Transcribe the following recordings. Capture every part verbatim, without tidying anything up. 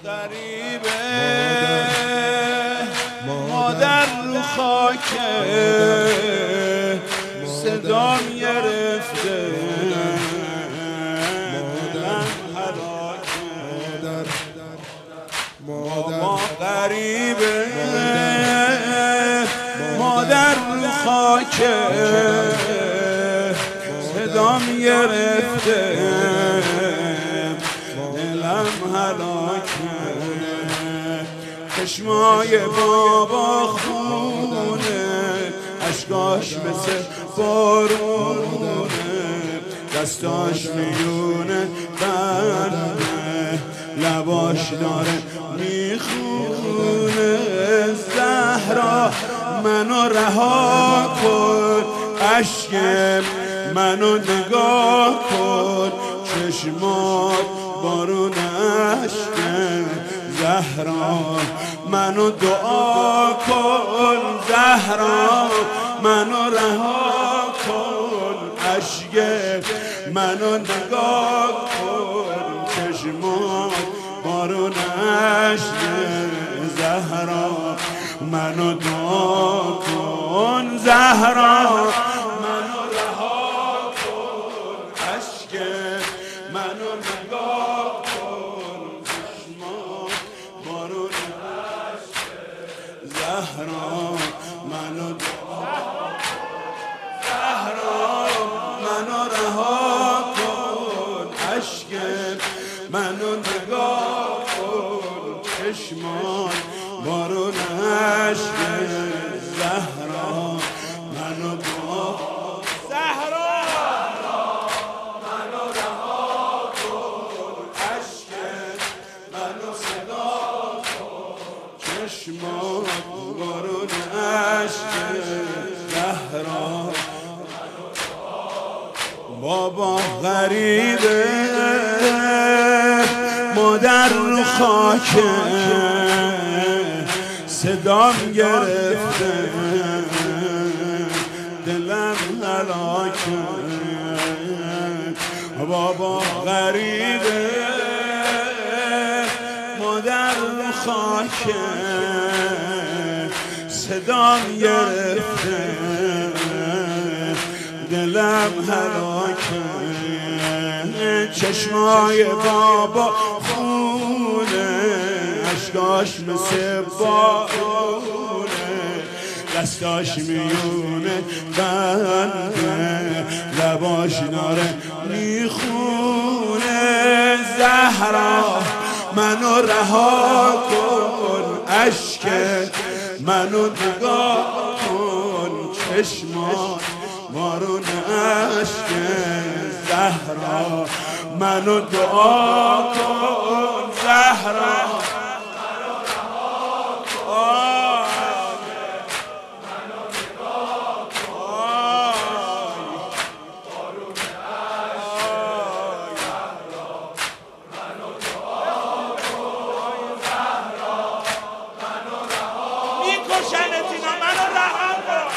غریبه مادر رو خاکه صدام گرفته دلم هلاکه بابا غریبه مادر رو خاکه صدام گرفته دلم هلاکه چشمای بابا خونه اشکاش مثل بارونه دستاش میونه بنده لباش داره میخونه زهرا منو رها کن اشک منو نگاه کن چشمات بارون اشک زهرا منو دعا کن زهرا منو رها کن اشک منو نگاه کن چشمات بارون اشک زهرا منو دعا کن زهرا منو رها کن اشک منو نگاه کن چشمات بارون اشک زهرا منو دعا زهرا منو رها کن اشک منو نگاه کن چشمات بارون اشک زهرا منو دعا زهرا منو رها کن اشک منو صدا کن چشمات بارون اشک زهرا بابا غریبه مادر رو خاکه صدام گرفته دلم هلاکه بابا غریبه مادر رو خاکه صدام گرفته دلم هلاکه چشمای بابا خونه اشکاش مثل بارونه دستاش میونه بنده لباش داره میخونه زهرا منو رها کن اشک منو نگاه کن چشمات بارون اشک زهرا منو دعا کن زهرا منو رها کن منو نگاه کن بارون اشک زهرا منو دعا کن زهرا منو رها میکشنت اینا منو رها کن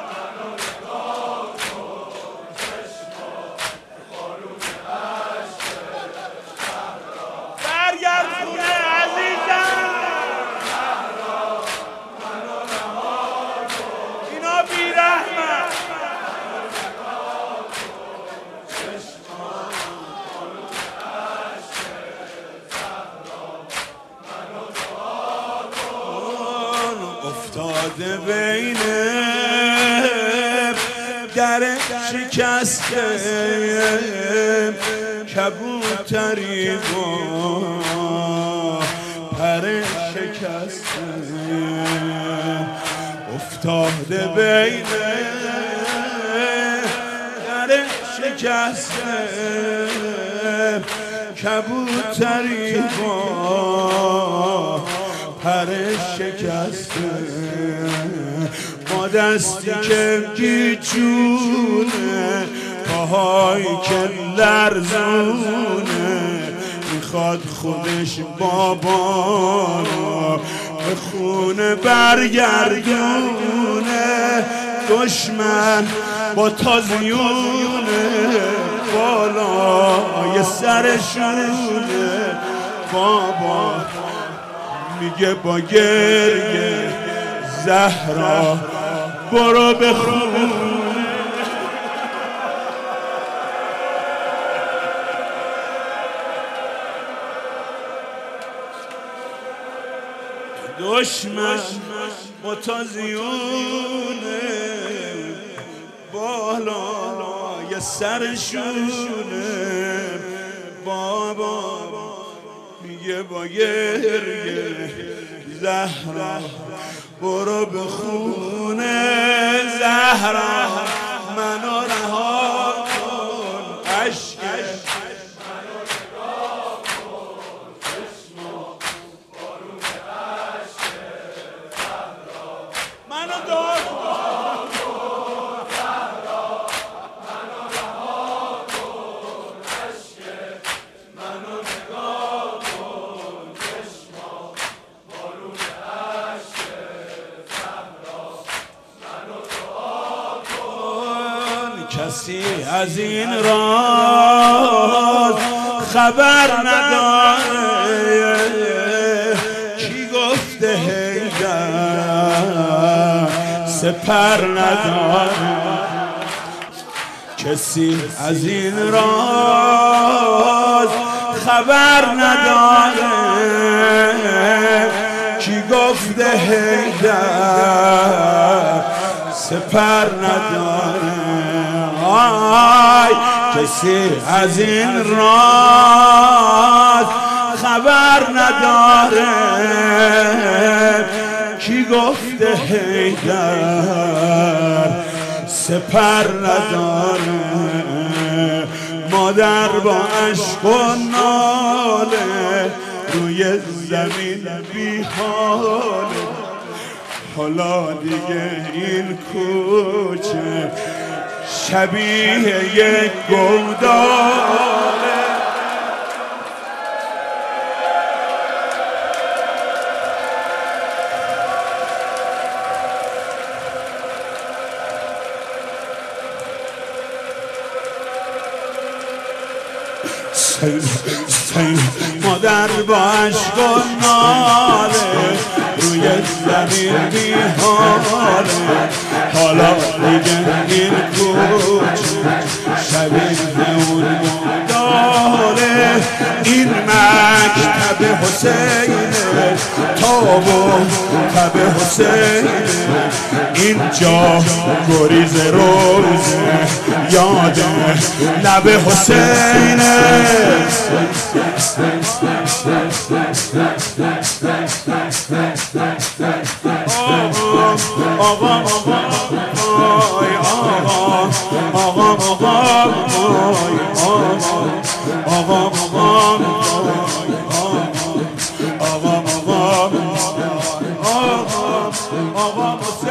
افتاده بین در شکسته کبوتری با پر شکسته افتاده بین در شکسته کبوتری با پر شکسته با دستی که گیجونه پاهایی که لرزونه میخواد خودش بابا رو به خونه برگردونه دشمن با تازیونه بالای سرشونه بابا میگه با گریه زهرا برو به خونه. دشمن متازیونه بالای سرشونه بابا میگه با گریه زهرا برو به خونه. زهرا منو رها کن عشق کسی از این راز خبر نداره. کی گفته حیدر سپر نداره. کسی از این راز خبر نداره. کی گفته حیدر سپر نداره. آی کسی از این راز خبر نداره. کی گفته حیدر سپر نداره. مادر با عشق و ناله روی زمین بی حاله. حالا دیگه این کوچه شبیه یک گوداله. سین سین مادر با عشق و ناله روی زمین بی حاله. حالا دیگه این کوچه شبیه اون گوداله. این مکتب حسینه تابو تب حسینه. اینجا گریز روزه یاد لب حسینه. آقا آقا آی آقا آقا آقا آی آقا آقا آقا آقا آقا آقا آقا